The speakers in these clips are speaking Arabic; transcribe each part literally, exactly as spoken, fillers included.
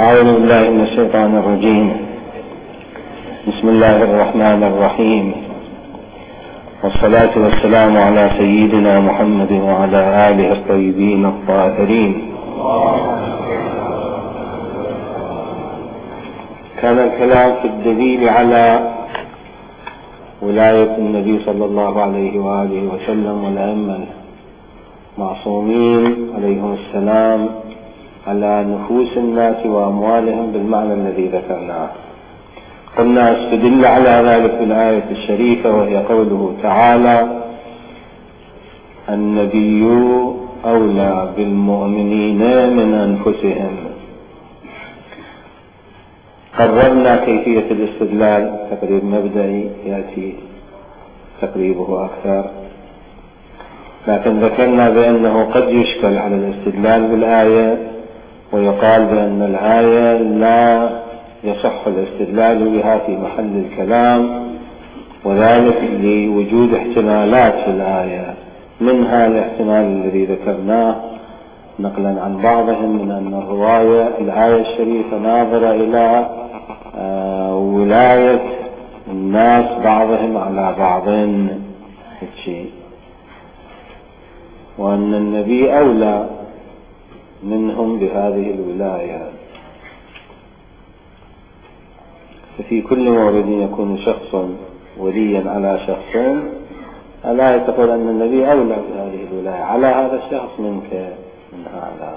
أعوذ بالله من الشيطان الرجيم. بسم الله الرحمن الرحيم، والصلاة والسلام على سيدنا محمد وعلى آله الطيبين الطاهرين. كان الكلام في الدليل على ولاية النبي صلى الله عليه وآله وسلم والأئمة المعصومين عليهم السلام على نفوس الناس وأموالهم بالمعنى الذي ذكرناه. قلنا استدل على ذلك بالآية الشريفة، وهي قوله تعالى: النبي أولى بالمؤمنين من أنفسهم. قررنا كيفية الاستدلال تقريب مبدئي يأتي تقريبه أكثر، لكن ذكرنا بأنه قد يشكل على الاستدلال بالآية، ويقال بأن الآية لا يصح الاستدلال بها في محل الكلام، وذلك لوجود احتمالات في الآية، منها الاحتمال الذي ذكرناه نقلا عن بعضهم من أن الرواية الآية الشريفة ناظرة إلى آه ولاية الناس بعضهم على بعض، وأن النبي أولى منهم بهذه الولاية. ففي كل مورد يكون شخص وليا على شخص، الآية تقول أن النبي أولى بهذه الولاية على هذا الشخص منك من هذا.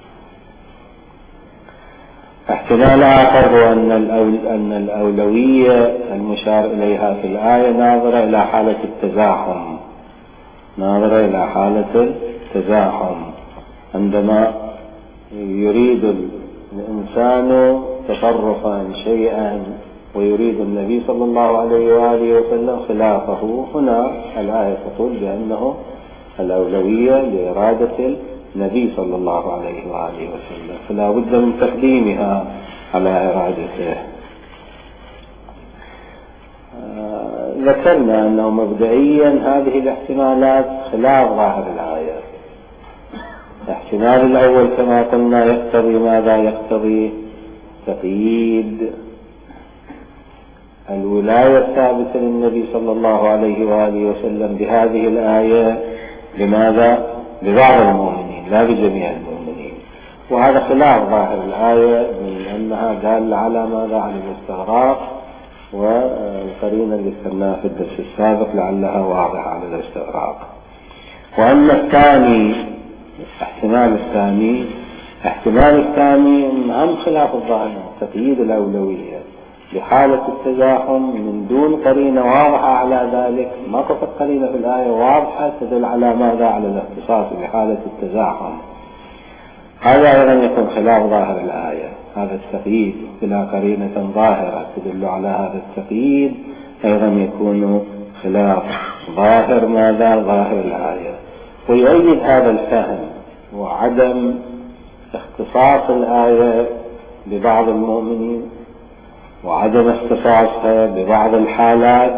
احتمال آخر هو أن, الأول أن الأولوية المشار إليها في الآية ناظرة إلى حالة التزاحم، ناظرة إلى حالة التزاحم عندما يريد الإنسان تصرفا شيئا ويريد النبي صلى الله عليه وآله وسلم خلافه، هنا الآية تقول بأنه الأولوية لإرادة النبي صلى الله عليه وآله وسلم، فلا بد من تقديمها على إرادته. آه ذكرنا أنه مبدئيا هذه الاحتمالات خلاف ظاهر الآية. الاحتمال الأول كما قلنا يقتضي ماذا؟ يقتضي تقييد الولاية الثابتة للنبي صلى الله عليه وآله وسلم بهذه الآية بماذا؟ ببعض المؤمنين لا بجميع المؤمنين، وهذا خلاف ظاهر الآية من أنها دالة على ماذا؟ على الاستغراق، والقرينة اللي ذكرناها في الدرس السابق لعلها واضحة على الاستغراق. وأما الثاني احتمال الثاني احتمال الثاني هم خلاف الظاهر، تقييد الأولوية بحالة التزاحم من دون قرينة واضحة على ذلك، ما فقط قرينة في الآية واضحة تدل على ماذا؟ على الاختصاص بحالة التزاحم. هذا أيضا يكون خلاف ظاهر الآية، هذا التقييد بلا قرينة ظاهرة تدل على هذا التقييد أيضا يكون خلاف ظاهر ماذا؟ ظاهر الآية. ويؤيد هذا الفهم وعدم اختصاص الآية ببعض المؤمنين وعدم اختصاصها ببعض الحالات،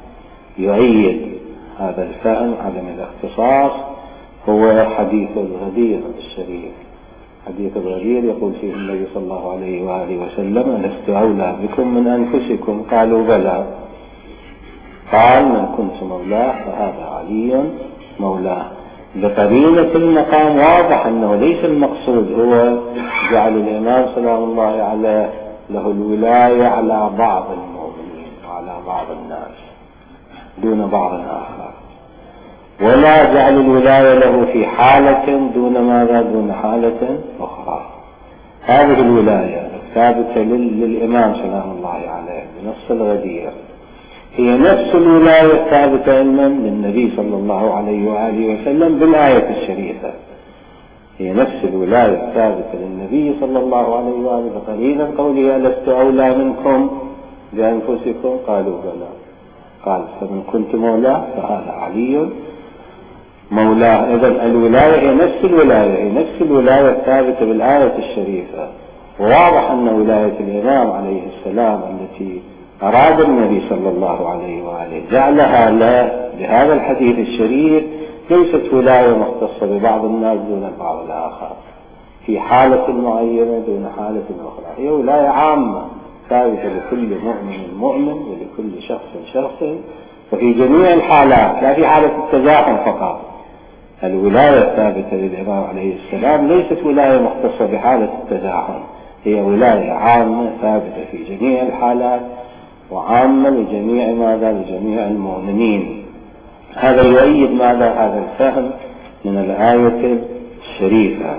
يؤيد هذا الفهم عدم الاختصاص هو حديث الغدير الشريف. حديث الغدير يقول فيه النبي صلى الله عليه وآله وسلم: لست أولى بكم من أنفسكم؟ قالوا بلى. قال: من كنت مولاه فهذا علي مولاه. بقرينة المقام واضح أنه ليس المقصود هو جعل الإمام سلام الله عليه له الولاية على بعض المؤمنين وعلى بعض الناس دون بعض آخر، ولا جعل الولاية له في حالة دون ماذا؟ دون حالة أخرى. هذه الولاية الثابتة للإمام سلام الله عليه بنص الغدير هي نفس الولاية الثابتة للنبي صلى الله عليه وآله وسلم بالآية الشريفة، هي نفس الولاية الثابتة للنبي صلى الله عليه وآله. فقليلا قوله: لست أولى منكم بأنفسكم؟ قالوا بلى. قال: فمن كنت مولاه فهذا علي مولاه. إذن الولاية هي نفس الولاية هي نفس الولاية الثابتة بالآية الشريفة. وواضح أن ولاية الإمام عليه السلام التي أراد النبي صلى الله عليه وآله جعلها له بهذا الحديث الشريف ليست ولاية مختصة ببعض الناس دون البعض الآخر، في حالة معينة دون حالة أخرى، هي ولاية عامة ثابتة لكل مؤمن مؤمن ولكل شخص شخص، وفي جميع الحالات، لا في حالة التزاحم فقط. الولاية الثابتة للإمام عليه السلام ليست ولاية مختصة بحالة التزاحم، هي ولاية عامة ثابتة في جميع الحالات وعامة لجميع ماذا؟ لجميع المؤمنين. هذا يؤيد ماذا؟ هذا الفهم من الآية الشريفة.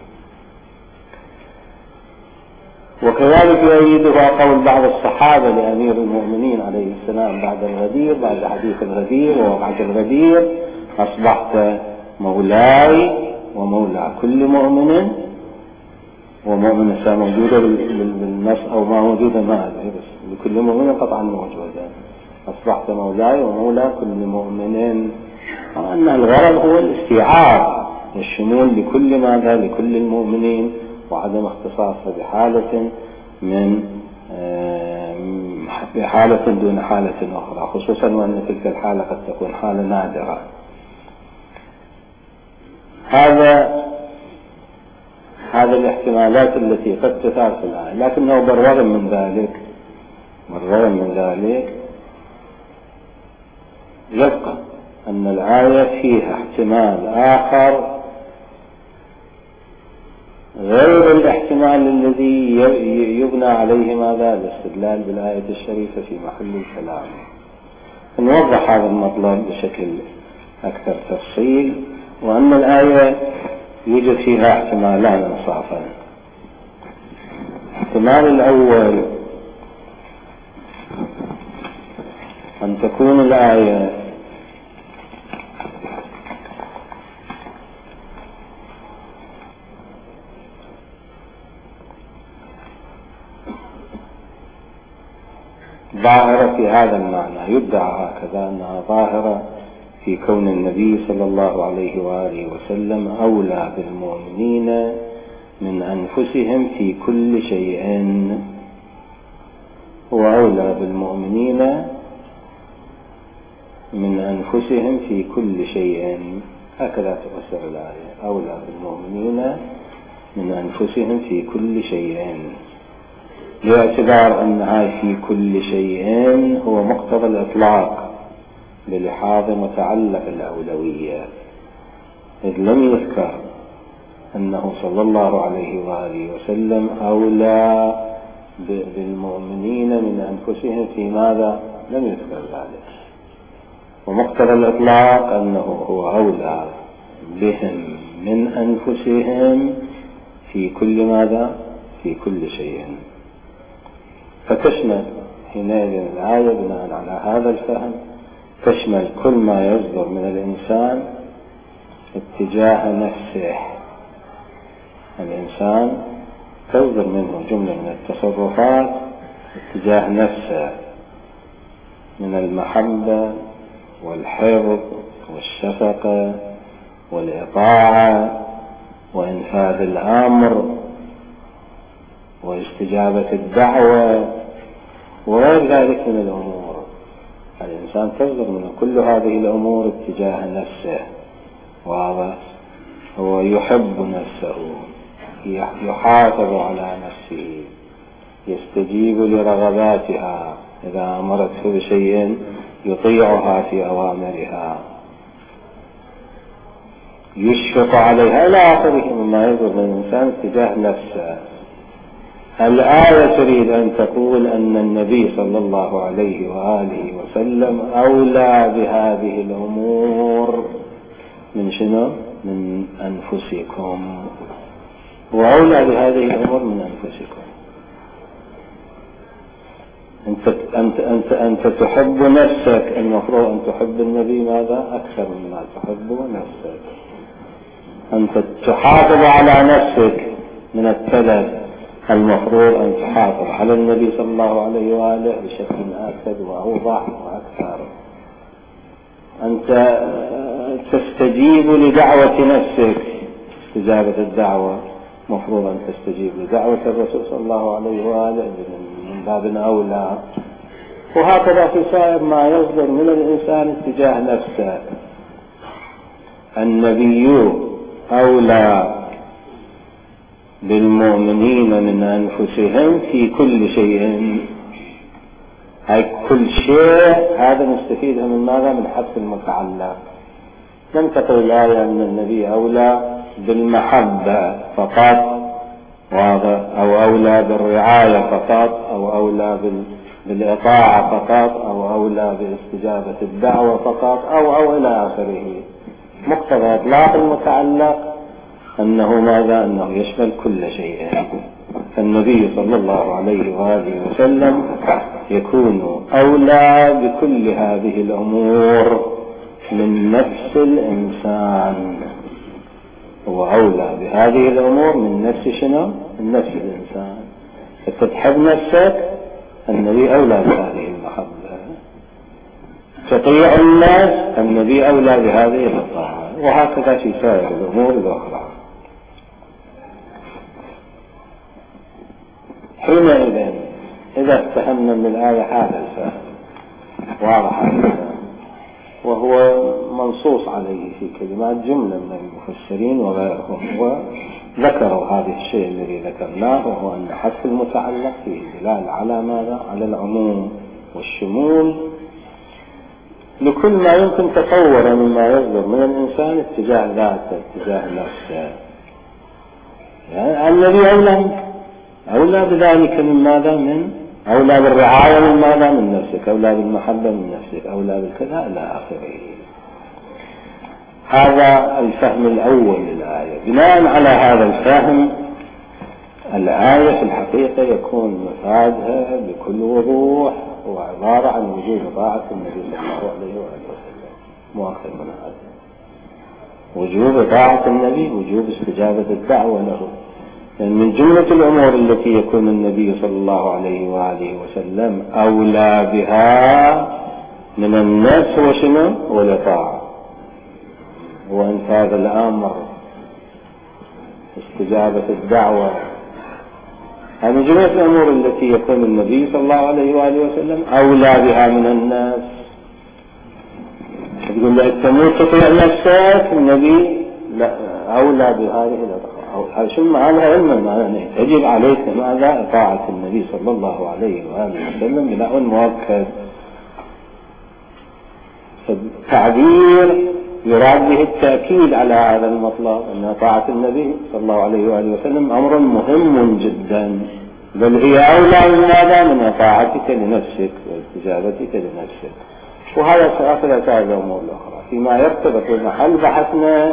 وكذلك يؤيدها قول بعض الصحابة لأمير المؤمنين عليه السلام بعد الغدير، بعد حديث الغدير ووقعة الغدير: أصبحت مولاي ومولى كل مؤمن ومؤمن. سا موجودة بالنص أو ما موجودة ما أدري، بس لكل مؤمن قطعا موجودة. أصبحت مولاي ومولى كل مؤمن، وأن الغرض هو الاستيعاب والشمول لكل ماذا؟ لكل المؤمنين، وعدم اختصاصه بحالة من بحالة دون حالة أخرى، خصوصا وأن تلك الحالة قد تكون حالة نادرة. هذا هذه الاحتمالات التي قد تثار في الآية، لكنه بالرغم من ذلك بالرغم من ذلك يبقى أن الآية فيها احتمال آخر غير الاحتمال الذي يبنى عليه ماذا؟ الاستدلال بالآية الشريفة في محل الكلام. نوضح هذا المطلب بشكل أكثر تفصيل، وأن الآية يوجد فيها احتمالان انصافا. الاحتمال الأول أن تكون الآية ظاهرة في هذا المعنى، يدعى هكذا أنها ظاهرة في كون النبي صلى الله عليه وآله وسلم أولى بالمؤمنين من أنفسهم في كل شيء. هو أولى بالمؤمنين من أنفسهم في كل شيء، هكذا تفسر الآية: أولى بالمؤمنين من أنفسهم في كل شيء، باعتبار أنها في كل شيء هو مقتضى الإطلاق بلحاظ متعلق الأولوية، إذ لم يذكر أنه صلى الله عليه وآله وسلم أولى بالمؤمنين من أنفسهم في ماذا؟ لم يذكر ذلك. ومقتضى الإطلاق أنه هو أولى بهم من أنفسهم في كل ماذا؟ في كل شيء. فتشمل حينئذ الآية بناء على هذا الفهم تشمل كل ما يصدر من الإنسان اتجاه نفسه. الإنسان تصدر منه جملة من التصرفات اتجاه نفسه من المحبة والحفظ والشفقة والإطاعة وإنفاذ الأمر واستجابة الدعوة وغير ذلك من الأمور. الإنسان تصدر من كل هذه الأمور اتجاه نفسه، واضح؟ هو يحب نفسه، يحافظ على نفسه، يستجيب لرغباتها، إذا أمرته بشيء يطيعها في أوامرها، يشفق عليها إلى آخره مما يصدر من الإنسان اتجاه نفسه. الآية تريد أن تقول أن النبي صلى الله عليه وآله وسلم أولى بهذه الأمور من شنو؟ من أنفسكم، وأولى بهذه الأمور من أنفسكم. أنت, أنت, أنت, أنت تحب نفسك، المفروض أن تحب النبي ماذا؟ أكثر مما تحب نفسك. أنت تحافظ على نفسك من التلف، المفروض أن تحافظ على النبي صلى الله عليه وآله بشكل أكثر وأوضح وأكثر. أنت تستجيب لدعوة نفسك، استجابة الدعوة مفروض أن تستجيب لدعوة الرسول صلى الله عليه وآله من باب أولى، وهكذا في سائر ما يصدر من الإنسان اتجاه نفسه. النبي أولى بالمؤمنين من أنفسهم في كل شيء. هاي كل شيء هذا نستفيده من ماذا؟ من حذف المتعلق. لم تقل الآية أن النبي أولى بالمحبة فقط، واضح، أو أولى بالرعاية فقط، أو أولى بالإطاعة فقط، أو أولى باستجابة الدعوة فقط، أو أو إلى آخره. مقتضى إطلاق المتعلق أنه ماذا؟ أنه يشمل كل شيء. فالنبي صلى الله عليه وآله وسلم يكون أولى بكل هذه الأمور من نفس الإنسان. هو أولى بهذه الأمور من نفس شنو؟ من نفس الإنسان. فتحب نفسك، النبي أولى بهذه المحبة. تطيع الناس، النبي أولى بهذه الطاعة. وهكذا في سائر الأمور الأخرى. حينئذ إذا فهمنا من الآية هذا الفهم واضح هذا، وهو منصوص عليه في كلمات جملة من المفسرين وغيرهم، وذكروا هذا الشيء الذي ذكرناه، وهو أن حذف المتعلق فيه دلالة على ماذا؟ على العموم والشمول لكل ما يمكن تصوره مما يصدر من الإنسان اتجاه ذاته، اتجاه نفسه. يعني الذي أولى أولى بذلك من ماذا؟ من أولى بالرعاية من ماذا؟ من نفسك، أولى بالمحبة من نفسك، أولى بالكذا إلى آخره. هذا الفهم الأول للآية. بناء على هذا الفهم الآية في الحقيقة يكون مفادها بكل وضوح وعبارة عن وجوب طاعة النبي صلى الله عليه وآله وسلم، مؤخر من هذا وجوب طاعة النبي، وجوب استجابة الدعوة له. يعني من جملة الأمور التي يكون النبي صلى الله عليه وآله وسلم أولى بها من الناس هو شنو؟ والطاعة وإنفاذ الأمر، استجابة الدعوة. هذه من جملة الأمور التي يكون النبي صلى الله عليه وآله وسلم أولى بها من الناس. تقول لك تموت تطيع نفسك، النبي لا أولى بهذه الأطاعة. أو شو معنى علما؟ يعني يجب عليك ماذا؟ طاعة النبي صلى الله عليه وآله وسلم بناء مؤكد. فالتعبير يراد به التأكيد على هذا المطلب، أن طاعة النبي صلى الله عليه وآله وسلم أمر مهم جدا، بل هي أولى من ماذا؟ من طاعتك لنفسك واستجابتك لنفسك. وهذا سأخذ هذه الأمور الأخرى فيما يرتبط بمحل بحثنا.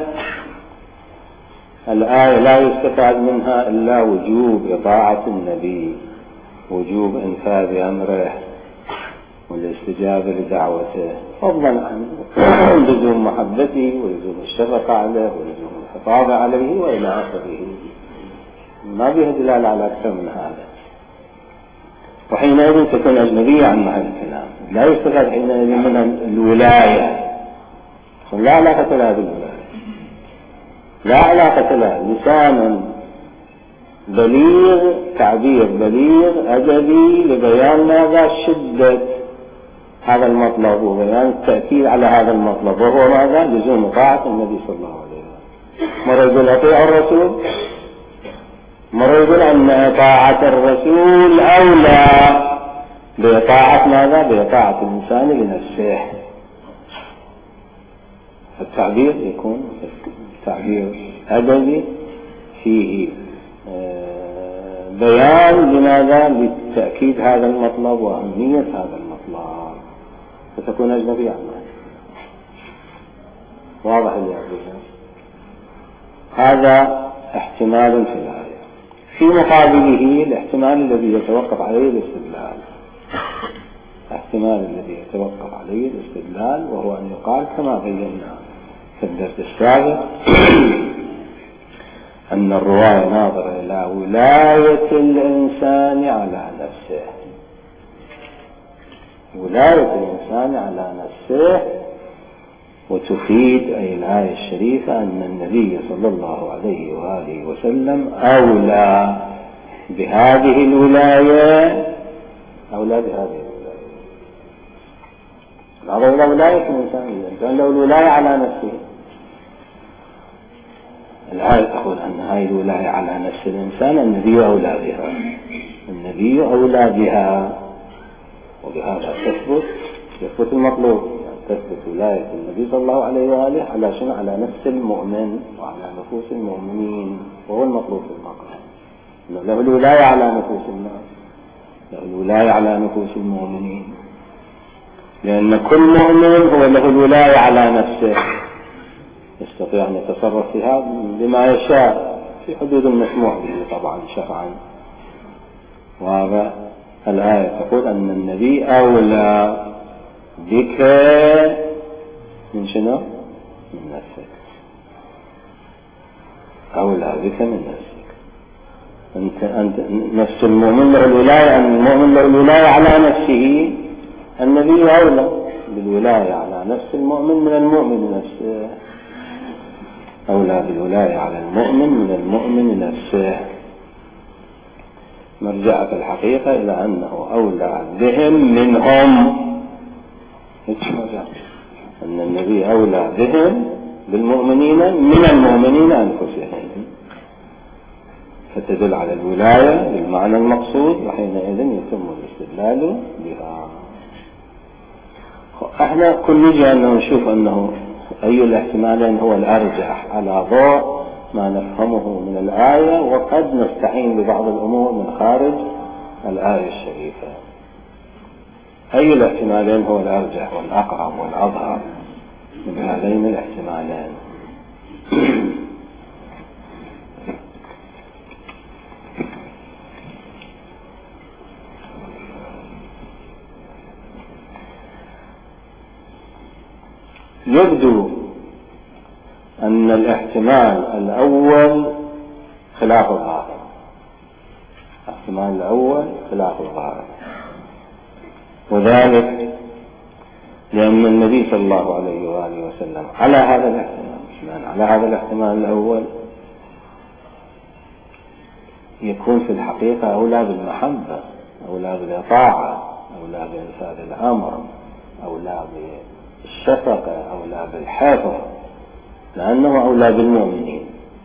الآية لا يستفاد منها إلا وجوب إطاعة النبي، وجوب إنفاذ أمره والاستجابة لدعوته، فضلا عن لزوم محبته ولزوم الشفقة عليه ولزوم الحفاظ عليه وإلى آخره. ما بها دلالة على أكثر من هذا. وحينئذ تكون أجنبية عن محل الكلام. لا يستفاد حينئذ من الولاية، لا علاقة لها بالولاية، لا علاقة لها. لسانا بليغ، تعبير بليغ أدبي لبيان ماذا؟ شدة هذا المطلب وبيان التأكيد على هذا المطلب، وهو ماذا؟ لزوم طاعة النبي صلى الله عليه وسلم. مرة يقول أطيع الرسول، مرة يقول أن طاعة الرسول أولى بطاعة ماذا؟ بطاعة الإنسان لنفسه. التعبير يكون تعبير أدبي فيه بيان لماذا؟ لتأكيد هذا المطلب وأهمية هذا المطلب، فتكون أجنبية عنه. واضح اللي أقوله؟ هذا احتمال في الآية. في مقابله الاحتمال الذي يتوقف عليه الاستدلال، احتمال الذي يتوقف عليه الاستدلال، وهو أن يقال كما بينا في الدرس السابق أن الرواية ناظرة إلى ولاية الإنسان على نفسه، ولاية الإنسان على نفسه، وتفيد أي الآية الشريفة أن النبي صلى الله عليه وآله وسلم أولى بهذه الولاية، أولى بهذه الولاية. هذا ولاية الإنسان، الإنسان له الولاية على نفسه. الآية تقول أن هذه الولاية على نفس الإنسان النبي أولى بها، النبي أولى بها، وبهذا تثبت يثبت المطلوب، يعني تثبت ولاية النبي صلى الله عليه وآله على شنو؟ على نفس المؤمن وعلى نفوس المؤمنين، وهو المطلوب في المقام، إنه له الولاية على نفوس الناس، له الولاية على نفوس المؤمنين، لأن كل مؤمن هو له الولاية على نفسه، يستطيع أن يتصرف فيها بما يشاء في حدود المسموح به طبعا شرعا. وهذا الآية تقول أن النبي أولى بك من شنو؟ من نفسك، أولى بك من نفسك. أنت, أنت نفس المؤمن له الولاية، أن المؤمن له الولاية على نفسه، النبي أولى بالولاية على نفس المؤمن من المؤمن نفسه، أولى بالولاية على المؤمن من المؤمن نفسه. مرجع في الحقيقة إلى أنه أولى بهم منهم، أن النبي أولى بهم بالمؤمنين من المؤمنين أنفسهم، فتدل على الولاية بالمعنى المقصود، وحينئذ يتم الاستدلال بها. احنا كل نجي أنه نشوف أنه أي الاحتمالين هو الأرجح على ضوء ما نفهمه من الآية، وقد نستعين ببعض الأمور من خارج الآية الشريفة. أي الاحتمالين هو الأرجح والأقرب والأظهر من هذين الاحتمالين؟ يبدو أن الاحتمال الأول خلاف الظاهر، الاحتمال الأول خلاف الظاهر، وذلك لأن النبي صلى الله عليه وآله وسلم على هذا الاحتمال على هذا الاحتمال الأول يكون في الحقيقة أولى بالمحبة، أولى بالإطاعة، أولى بإنفاذ الأمر، أولى بالشفقة، أولى بالحفظ، لأنه أولى بالمؤمنين.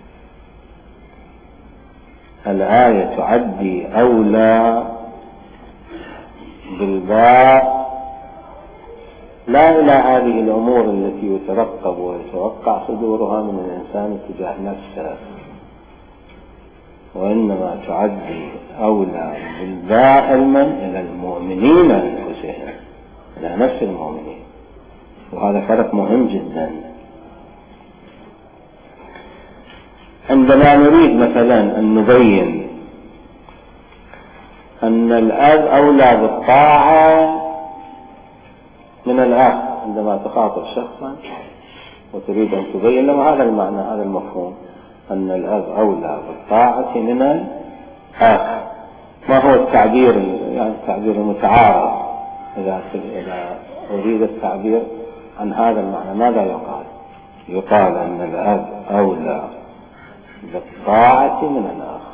الآية تعدي أولى بالباء لا إلى هذه الأمور التي يترقب ويتوقع صدورها من الإنسان تجاه نفسه، وإنما تعدي أولى بالباء علما إلى المؤمنين أنفسهم، إلى نفس المؤمنين، وهذا فرق مهم جدا. عندما نريد مثلا أن نبين أن الأب أولى بالطاعة من الأخ، عندما تخاطب شخصا وتريد أن تبين له هذا المعنى، هذا المفهوم، أن الأب أولى بالطاعة من الأخ، ما هو التعبير يعني التعبير المتعارض؟ إذا إذا أريد التعبير عن هذا المعنى ماذا يقال؟ يقال أن الأب أولى بالطاعة من الأخ،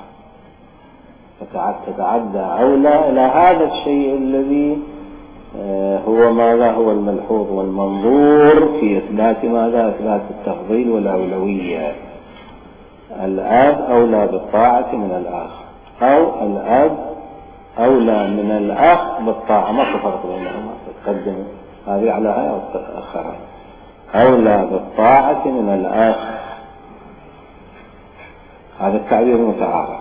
فتتعدى أولى إلى هذا الشيء الذي هو ماذا هو الملحوظ والمنظور في إثبات ماذا؟ إثبات التفضيل والأولوية. الأب أولى بالطاعة من الأخ، أو الأب أولى من الأخ بالطاعة، ما تفرق بينهما، تقدم هذه على هذه أو تأخرها. أولى بالطاعة من الأخ، هذا التعبير متعارض.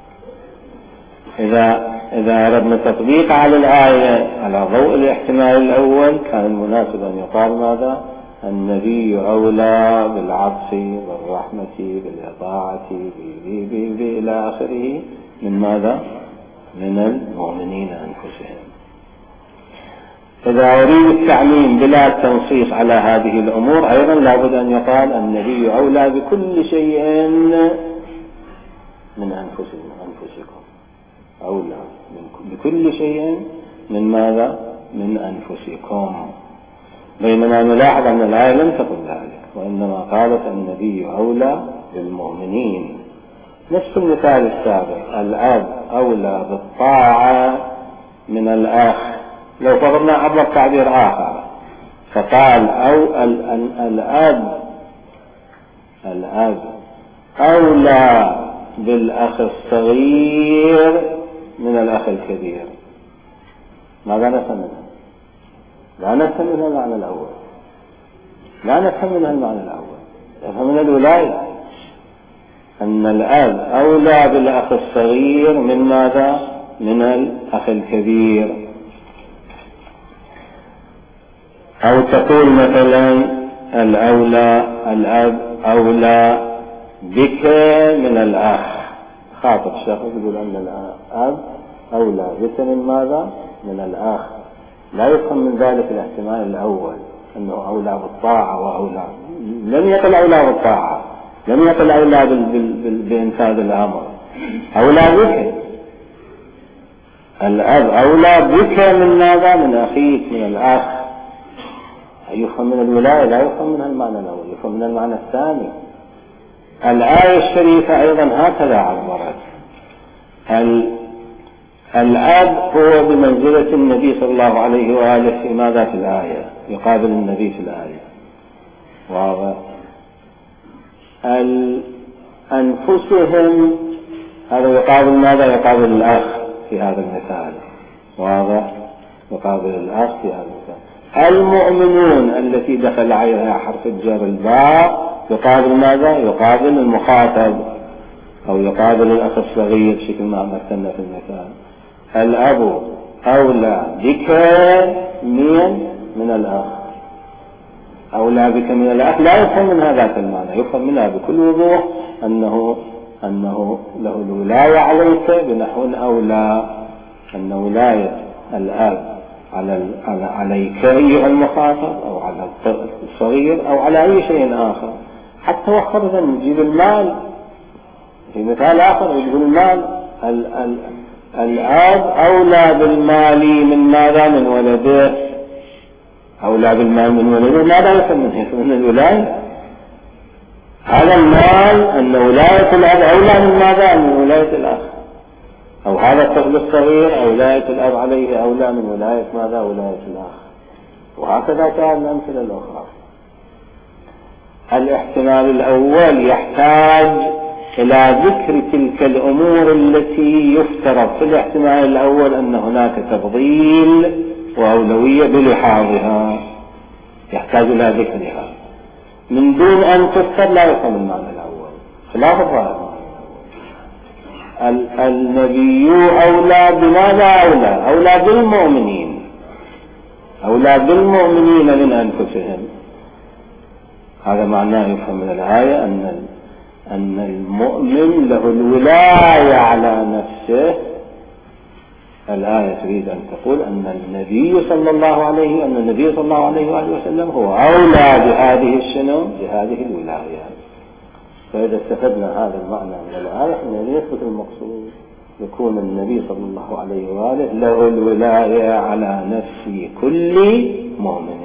إذا إذا أردنا تطبيق على الآية على ضوء الاحتمال الأول كان المناسب أن يقال ماذا؟ النبي أولى بالعطف بالرحمة بالإطاعة إلى آخره من ماذا؟ من المؤمنين أنفسهم. إذا أريد التعميم بلا تنصيص على هذه الأمور أيضا لابد أن يقال النبي أولى بكل شيء من أنفسكم، أولى بكل شيء من ماذا؟ من أنفسكم. بينما نلاحظ أن الآية لم تقل ذلك، وإنما قالت النبي أولى بالمؤمنين. نفس المثال السابق، الأب أولى بالطاعة من الأخ، لو فرضنا عبر تعبير آخر فقال أو ال ال الأب الأب أولى بالأخ الصغير من الأخ الكبير. ماذا نفهم منها؟ لا نفهم منها المعنى الأول، لا نفهم منها المعنى الأول، نفهم من الولاية أن الأب أولى بالأخ الصغير من ماذا؟ من الأخ الكبير. أو تقول مثلا الأولى الأب أولى بك من الأخ، خاطب شخص يقول أن الأب أولى بك من ماذا؟ من الأخ. لا يفهم من ذلك الاحتمال الأول أنه أولى بالطاعة وأولى، لم يقل أولى بالطاعة، لم يقل أولى بإنفاذ الأمر، أولى بك. الأب أولى بك من ماذا؟ من أخيك من الأخ. يفهم من الولاية، لا يفهم من المعنى الأول، يفهم من المعنى الثاني. الآية الشريفة أيضا هكذا عبرت. الأب هو بمنزلة النبي صلى الله عليه وآله في ماذا في الآية؟ يقابل النبي في الآية، واضح. أنفسهم هذا يقابل ماذا؟ يقابل الأخ في هذا المثال، واضح، يقابل الأخ في هذا المثال. المؤمنون التي دخل عليها حرف الجر الباء يقابل ماذا؟ يقابل المخاطب أو يقابل الأخ الصغير شكل ما مثلنا في المثال. الأب أولى بك من من الأخ، أولى بك من الأخ لا يفهم من هذا المعنى، يفهم منها بكل وضوح أنه أنه له الولاية عليك بنحو أولى، أن ولاية الأب على عليك أيها المخاطب أو على الصغير أو على أي شيء آخر. حتى وخرجا نجيب المال في مثال آخر، يجيب المال. ال ال الأب أولى بالمال من ماذا؟ من ولده، أولى بالمال من ولده. ماذا يفهم منه؟ من الولاية. هذا المال أن ولاية الأب أولى من ماذا؟ من ولاية الأخ. أو هذا الطفل الصغير ولاية الأب عليه أولى من ولاية ماذا؟ ولاية الأخ. وهكذا كان الأمثلة الأخرى. الاحتمال الأول يحتاج إلى ذكر تلك الأمور التي يفترض في الاحتمال الأول أن هناك تفضيل وأولوية بلحاظها، يحتاج إلى ذكرها. من دون أن تذكر لا يفهم المعنى الأول، خلاف الظاهر. النبي أولى بماذا؟ أولى أولى بالمؤمنين، أولى بالمؤمنين من أنفسهم. هذا معناه يفهم من الآية أن أن المؤمن له الولاية على نفسه. الآية تريد أن تقول أن النبي صلى الله عليه أن النبي صلى الله عليه وآله وسلم هو أولى بهذه الشنو بهذه الولاية. فإذا استفدنا هذا المعنى من الآية أن يثبت المقصود، يكون النبي صلى الله عليه وآله له الولاية على نفس كل مؤمن،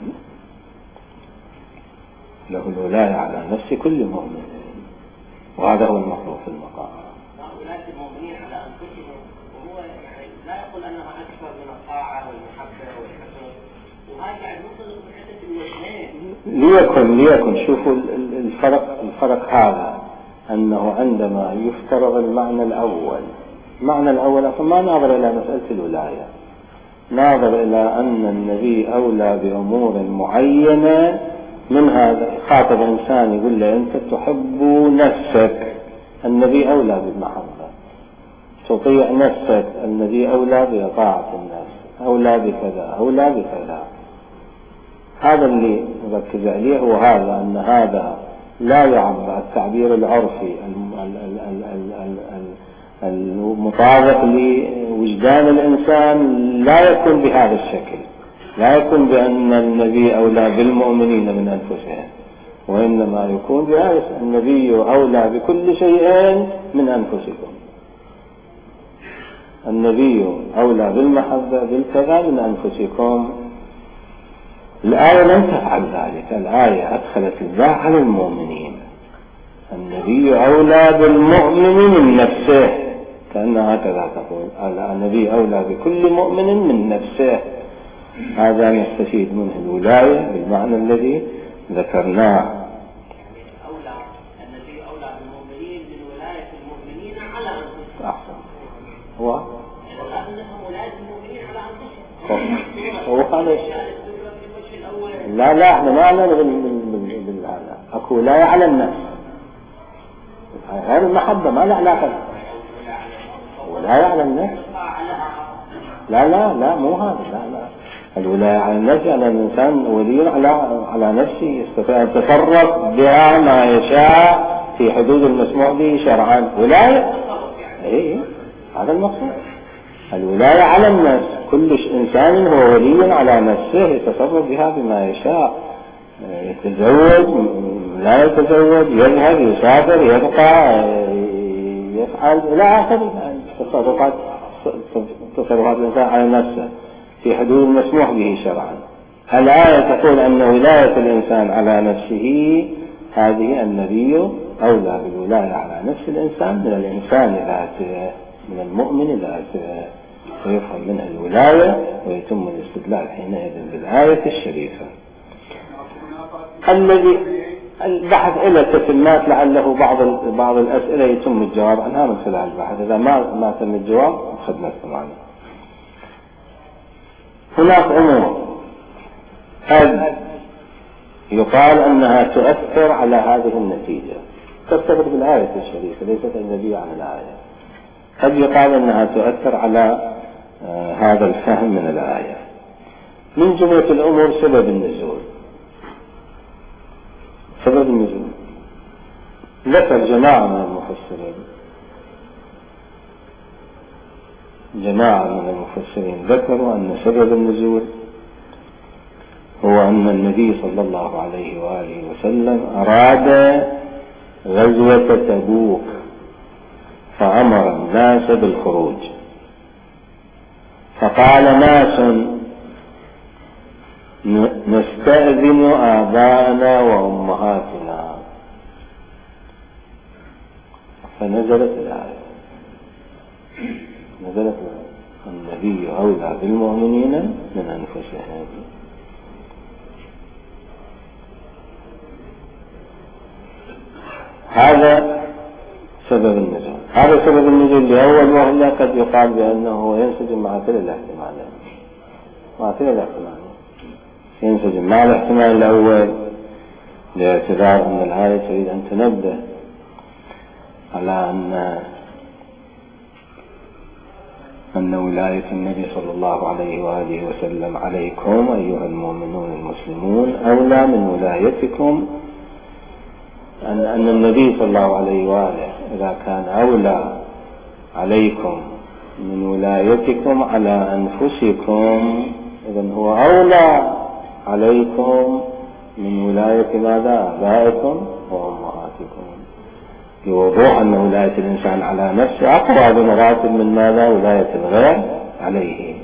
له الولاية على نفس كل مؤمن، وهذا هو المطلوب في المقام. ولاية المؤمنين على أنفسهم، وهو يعني لا يقول أنها أكثر من الطاعة والمحبة والحسن، وهذا يعني نطلق من عدة الوجهين. ليكن ليكن شوفوا الفرق الفرق هذا، أنه عندما يفترض المعنى الأول، المعنى الأول فما ناظر إلى مسألة الولاية، ناظر إلى أن النبي أولى بأمور معينة. من هذا خاطب إنسان يقول له أنت تحب نفسك، النبي أولى بالمحبة. تطيع نفسك، النبي أولى بطاعة النفس، أولى بكذا أولى بكذا. هذا اللي نركز عليه هو هذا، أن هذا لا يعبر التعبير العرفي المطابق لوجدان الإنسان، لا يكون بهذا الشكل، لا يكون بأن النبي أولى بالمؤمنين من أنفسهم، وإنما يكون بهذا النبي أولى بكل شيء من أنفسكم، النبي أولى بالمحبة بالكذا من أنفسكم. الآية لم تفعل ذلك، الآية أدخلت الباء على المؤمنين، النبي أولى بالمؤمن من نفسه، كأنها هكذا تقول النبي أولى بكل مؤمن من نفسه. هذا نستفيد منه الولاية بالمعنى الذي ذكرناه. أولى النبي أولى بالمؤمنين هو هو هذا. لا لا احنا ما علينا بالهذا. اكو ولاية على الناس غير المحبة، ما له علاقة. ولاية على الناس لا لا لا مو هذا. لا لا الولاية على الناس يعني الإنسان ولي على على نفسه، يستطيع أن يتصرف بها ما يشاء في حدود المسموح به شرعا. ولاية ايه هذا المقصود. الولاية على الناس، كل إنسان هو ولي على نفسه يتصرف بها بما يشاء، يتزوج لا يتزوج، يذهب يسافر يبقى يفعل إلى آخر تصرفات تصرفات الإنسان على نفسه في حدود المسموح به شرعا. الآية تقول أن ولاية الإنسان على نفسه هذه النبي أولى بالولاية على نفس الإنسان من الإنسان ذاته، من المؤمن ذاته، ويفهم منها الولاية ويتم الاستدلال حينئذ بالآية الشريفة. الذي البحث إلى تتمات لعله بعض بعض الأسئلة يتم الجواب عنها من خلال البحث، إذا ما ما تم الجواب أخذنا معنا. هناك أمور قد يقال أنها تؤثر على هذه النتيجة، ترتبط بالآية الشريفة ليست أجنبية عن الآية. قد يقال أنها تؤثر على آه هذا الفهم من الآية. من جملة الأمور سبب النزول. سبب النزول ذكر جماعة من المفسرين جماعة من المفسرين ذكروا أن سبب النزول هو أن النبي صلى الله عليه وآله وسلم أراد غزوة تبوك فأمر الناس بالخروج، فقال ناس نستأذن آباءنا وأمهاتنا، فنزلت الآية نزلت النبي أولى بالمؤمنين من أنفسهم. هذا سبب النزول. هذا سبب النزول لأول وهلة قد يقال بأنه ينسجم مع كل الاحتمالات مع كل الاحتمالات ينسجم مع الاحتمال الأول باعتبار أن الآية تريد أن تنبه على أن أن ولاية النبي صلى الله عليه وآله وسلم عليكم أيها المؤمنون المسلمون أولى من ولايتكم، أن أن النبي صلى الله عليه وآله إذا كان أولى عليكم من ولايتكم على أنفسكم إذن هو أولى عليكم من ولاية ماذا؟ آبائكم وأمهاتكم، بوضوح أن ولاية الإنسان على نفسه أقوى بمراتب من ماذا؟ ولاية الغير عليه.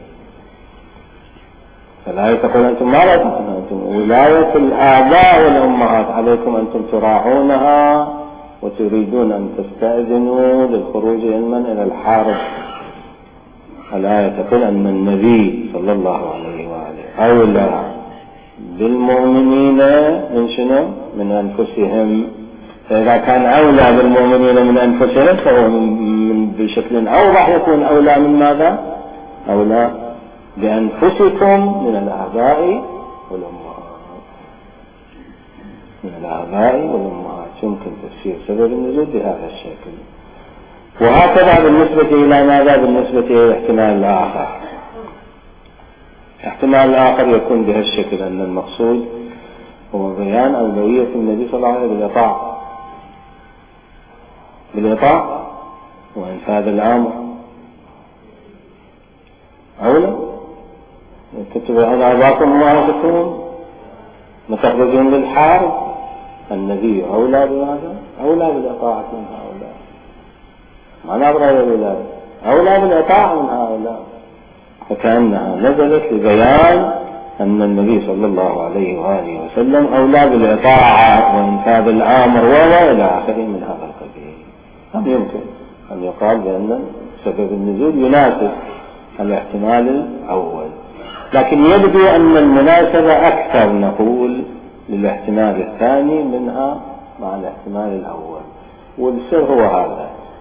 فلا تقول أنتم ما لا تقول أنتم ولاية الآباء والأمهات عليكم أنتم تراعونها وتريدون أن تستأذنوا للخروج علما إلى الحارب. الآية تقول أن النبي صلى الله عليه وآله أولى بالمؤمنين من شنو؟ من أنفسهم. فإذا كان أولى بالمؤمنين من أنفسهم فهو من بشكل أوضح يكون أولى من ماذا؟ أولى بأنفسكم من الآباء والأمهات من الآباء والأمهات. يمكن تفسير سبب النزول بهذا الشكل. وهكذا بالنسبة إلى ماذا؟ بالنسبة إلى الاحتمال الآخر. الاحتمال الآخر يكون بهالشكل أن المقصود هو بيان أولوية النبي صلى الله عليه وسلم بالإطاعة بالإطاعة وإنفاذ الأمر أولى. تتبعون آباءكم وأمهاتكم وتخرجون للحارب، النبي أولى بماذا؟ أولى بالإطاعة من هؤلاء، ما نبرأ الولاية أولى بالإطاعة من هؤلاء. فكأنها نزلت لبيان أن النبي صلى الله عليه وآله وسلم أولى بالإطاعة وإنفاذ الأمر وإلى آخره من هذا القبيل. هم يمكن أن يقال بأن سبب النزول يناسب الاحتمال الأول، لكن يبدو أن المناسبة أكثر نقول للاحتمال الثاني منها مع الاحتمال الأول. والسر هو هذا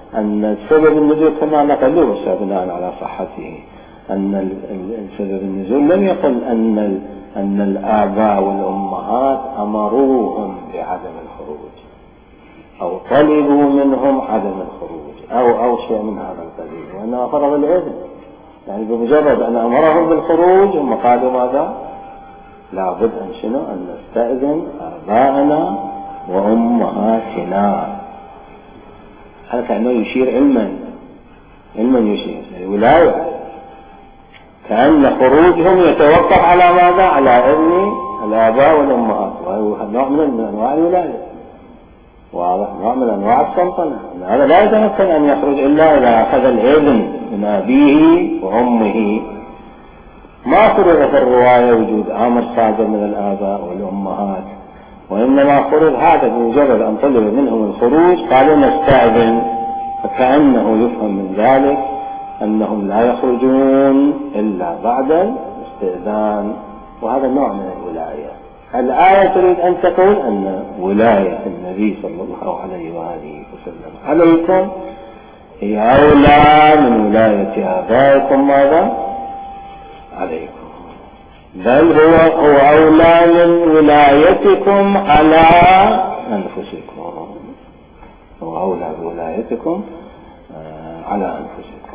أن سبب النزول كما نقلوه بناء على صحته، أن سبب النزول لم يقل أن أن الآباء والأمهات أمروهم بعدم الخروج أو طلبوا منهم عدم الخروج أو أو شيء من هذا القبيل، وأنه فرض الإذن. يعني بمجرد أن أمرهم بالخروج هم قالوا ماذا؟ لابد أن شنو؟ أن نستأذن آباءنا وأمهاتنا. هذا كأنه يشير علما علما يشير الولاية، كأن خروجهم يتوقف على ماذا؟ على إذن الآباء والأمهات، وهو نوع من أنواع الولاية، واضح؟ نوع من أنواع السلطنة. هذا لا يتمكن أن يخرج إلا إذا أخذ الإذن من أبيه وأمه. ما فرض في الرواية وجود أمر صادر من الآباء والأمهات، وإنما فرض هذا بمجرد أن طلب منهم الخروج قالوا نستأذن، فكأنه يفهم من ذلك أنهم لا يخرجون إلا بعد الاستئذان، وهذا نوع من الولاية. الآية تريد أن تقول أن ولاية النبي صلى الله عليه وآله وسلم عليكم هي أولى من ولاية آبائكم ماذا؟ عليكم، بل هو هو أولى من ولايتكم على أنفسكم، هو أولى بولايتكم على أنفسكم.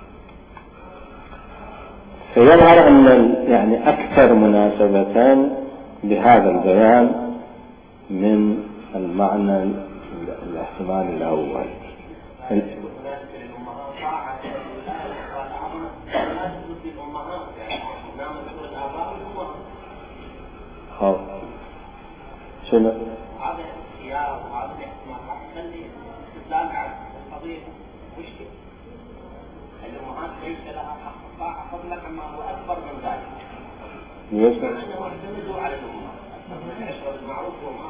فيظهر أن يعني أكثر مناسبة بهذا البيان من المعنى الاحتمال الأول. خلاص شنو؟ هذا السياق وهذا الاحتمال راح يخلي الاستدلال على القضية مشكلة. الأمهات ليس لها حق الطاعة فضلا عما هو أكبر من ذلك. ليش؟ لأنه اعتمدوا على الأمهات. العشرة بالمعروف وما.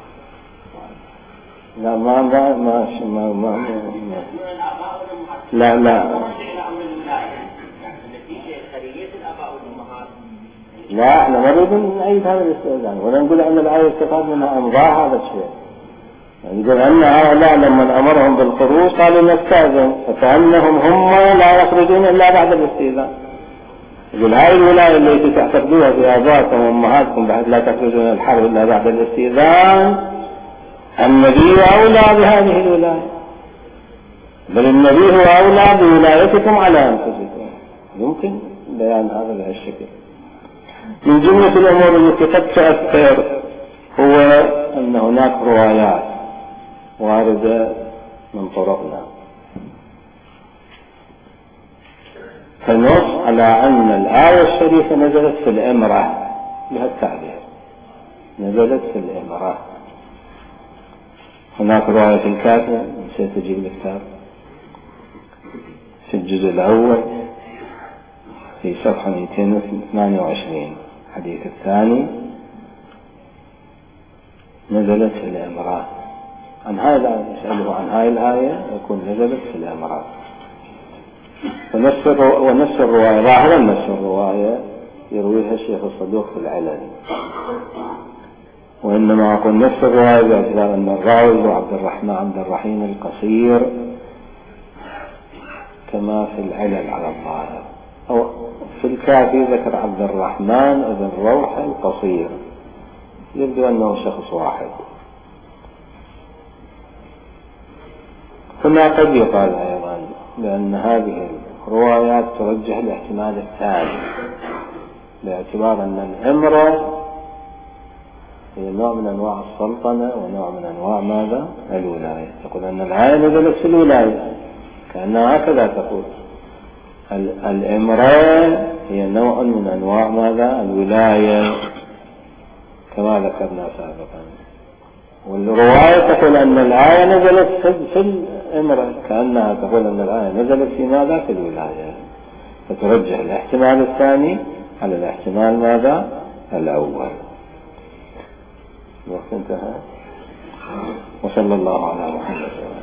لا ما ما ما ما ما من الآباء والأمهات. لا لا. إلى أمر الولاية. يعني النتيجة خلية الآباء والأمهات. لا احنا ما نريد نعيد هذا الاستئذان، ولا نقول ان الآية استفاد منها امضاء هذا الشيء. يعني يقول ان هؤلاء لما امرهم بالخروج قالوا نستأذن، فكأنهم هم لا يخرجون الا بعد الاستئذان. يقول هاي الولاية التي تعتقدوها في آبائكم وأمهاتكم بحيث لا تخرجون الحرب الا بعد الاستئذان، النبي أولى بهذه الولاية، بل النبي هو أولى بولايتكم على أنفسكم. يمكن بيان هذا بهالشكل. من جملة الأمور التي قد تؤثر هو أن هناك روايات واردة من طرقنا فنص على أن الآية الشريفة نزلت في الإمرة بهالتعبير، نزلت في الإمرة. هناك رواية في الكافر، نسيت أجيب الكتاب، في الجزء الأول في صفحة مئتين وثمانية وعشرين الحديث الثاني نزلت في الإمرة. عن هذا يسأله عن هاي الآية يكون نزلت في الإمرة. ونفس الرواية ظاهرا نفس الرواية يرويها الشيخ الصدوق في العلل، وإنما أقول نفس الرواية باعتبار أن الراوي عبد الرحمن عبد الرحيم القصير كما في العلل على الظاهر، أو في الكافي ذكر عبد الرحمن ابن روح القصير، يبدو أنه شخص واحد. ثم قد يقال أيضا بأن هذه الروايات ترجح الاحتمال الثاني باعتبار أن الإمرة هي نوع من أنواع السلطنة ونوع من أنواع ماذا؟ الولاية. تقول أن الآية نزلت في الولاية، كأنها هكذا تقول الإمرة هي نوع من أنواع ماذا؟ الولاية كما ذكرنا سابقا. والرواية تقول أن الآية نزلت في الإمرة، كأنها تقول أن الآية نزلت في ماذا؟ في الولاية. فترجح الاحتمال الثاني على الاحتمال ماذا؟ الأول. وقت انتهى. وصلى الله على محمد.